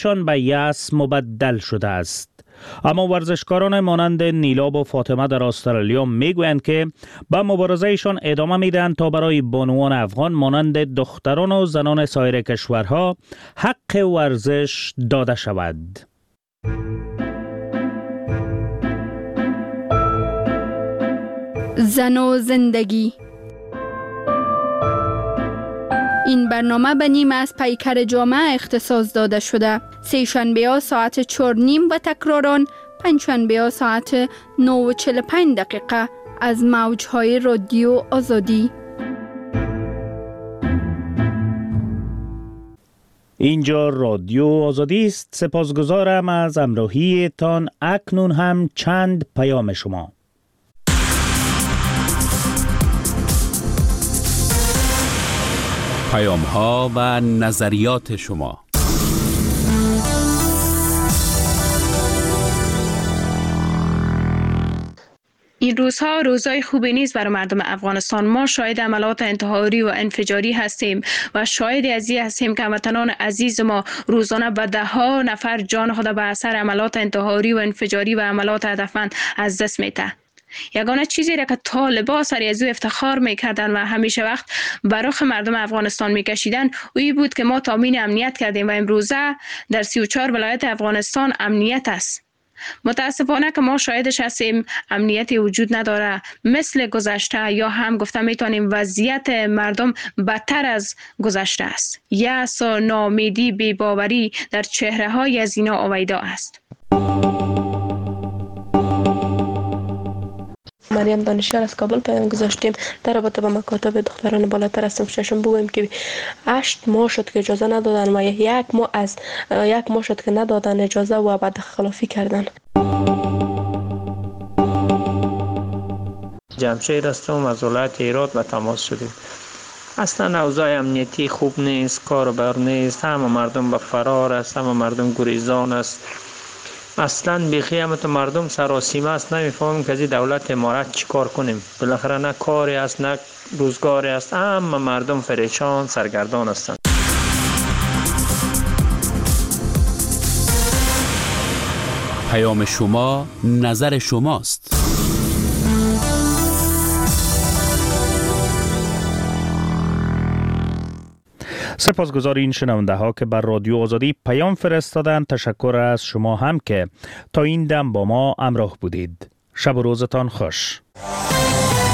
چون به یأس مبدل شده است. اما ورزشکاران مانند نیلاب و فاطمه در استرالیا میگویند که به مبارزهشان ادامه میدهند تا برای بانوان افغان مانند دختران و زنان سایر کشورها حق ورزش داده شود. زن و زندگی. این برنامه به نیم از پیکر جامعه اختصاص داده شده. سه شنبه ها ساعت 4:30 و تکراران پنجشنبه ها ساعت 9:45 از موجهای رادیو آزادی. اینجا رادیو آزادی است. سپاسگزارم از همراهی تان. اکنون هم چند پیام شما. پیام‌ها و نظریات شما. این روزها روزهای خوبی نیست برای مردم افغانستان. ما شاهد عملات انتحاری و انفجاری هستیم و شاهد از این هستیم که هموطنان عزیز ما روزانه به ده‌ها نفر جان خود به اثر عملات انتحاری و انفجاری و عملات هدفمند از دست می‌دهند. یگانه چیزی را که طالبان سر از او افتخار میکردن و همیشه وقت براخ مردم افغانستان میکشیدن اویی بود که ما تامین امنیت کردیم و امروزه در 34 ولایت افغانستان امنیت است. متاسفانه که ما شاهدش هستیم امنیتی وجود نداره مثل گذشته، یا هم گفته میتونیم وضعیت مردم بدتر از گذشته است. یأس و ناامیدی، بی‌باوری در چهره های از اینا آویدا است. مریم دانشیار از کابل پیام گذاشتیم در رابطه با مکاتب دختران بالاتر هستیم. ششم بگویم که 8 ماه شد که اجازه ندادن و یک ماه شد که ندادن اجازه و بعد خلافی کردن. جمشید هستم از ولایت هرات به تماس شدیم. اصلا اوضاع امنیتی خوب نیست، کار بر نیست، همه مردم به فرار است، همه مردم گریزان است. اصلا بیخی همه مردم سراسیمه است. نمیفهمیم که از دولت امارت چی کار کنیم. بالاخره نه کاری است نه روزگاری است. همه مردم پریشان سرگردان هستند. پیام شما نظر شماست. سپاسگزار این شنونده ها که بر رادیو آزادی پیام فرستادن. تشکر از شما هم که تا این دم با ما همراه بودید. شب و روزتان خوش.